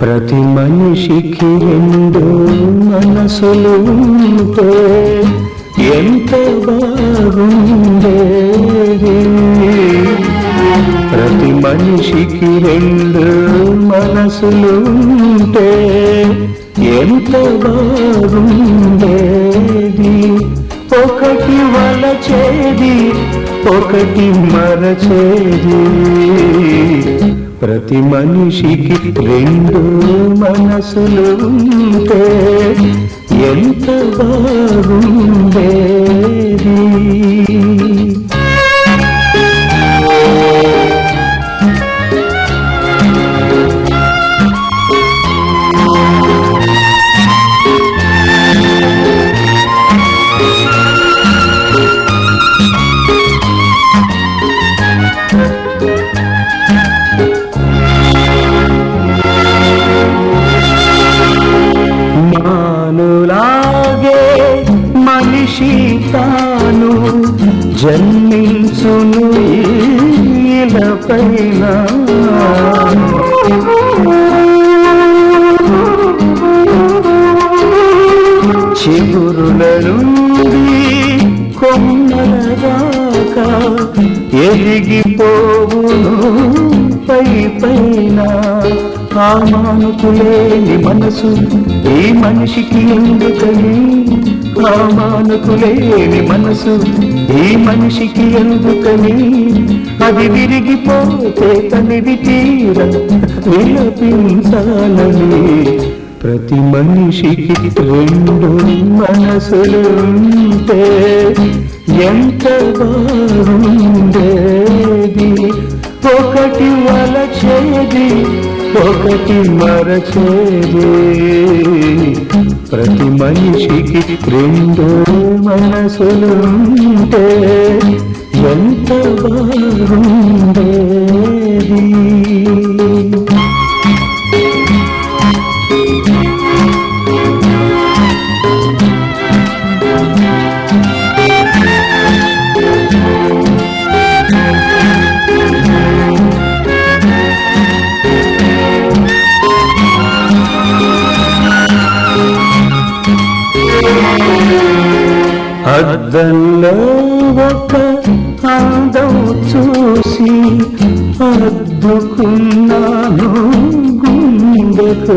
ప్రతి మనిషికి రెండు మనసులు ఉంటే ఎంత బాగుండేది. ప్రతి మనిషికి రెండు మనసులు ఉంటే ఎంత బాగుండేది. ఒకటి వలచేది, ఒకటి మరచేది. ప్రతి మనిషికి రెండు మనసులు ఉంటే ఎంత బాగుండేది. నానులాగే మనిషి తాను జన్మించును ఈలపైన. చిగురుల నుండి కొమ్మల దాకా ఎదిగిపోవును పై పైన. ఆ మానుకులేని మనసు ఈ మనిషికి ఎందుకని, ఆ మానుకులేని మనసు ఈ మనిషికి ఎందుకని. అది విరిగిపోతే తనివి తీర విలపించాలని. ప్రతి మనిషికి రెండు మనసులు ఉంటే ఎంత బాగుండేది. ఒకటి వలచేది, ఒకటి మరచేది. ప్రతి మనిషికి రెండు మనసులు ఉంటే ఎంత బాగుండేది. అద్దంలో ఒక అందం చూసి అద్దుకున్నాను గుండెకు.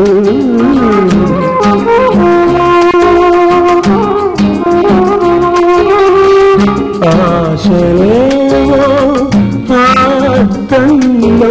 ఆశలేవో అద్దంలో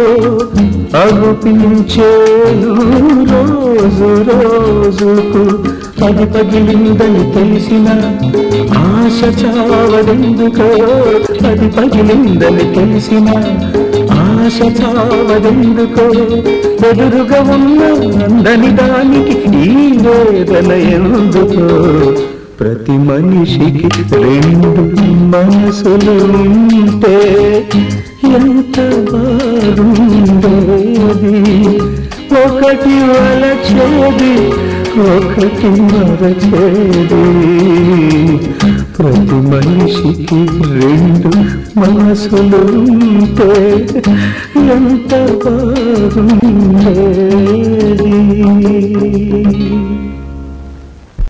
అగుపించేను రోజు రోజుకు. అది పగిలిందని తెలిసిన ఆశ చావదెందుకో. అది పగిలిందని తెలిసిన ఆశ చావదెందుకో. ఎదురుగా ఉన్న అందని దానికి ఈ వేదన ఎందుకో. ప్రతి మనిషికి రెండు మనసులు ఉంటే ఎంత బాగుండేది. ఒకటి వలచేది, ఒకటి మరచేది. ప్రతి మనిషికి రెండు మనసులు ఉంటే ఎంత బాగుండేది.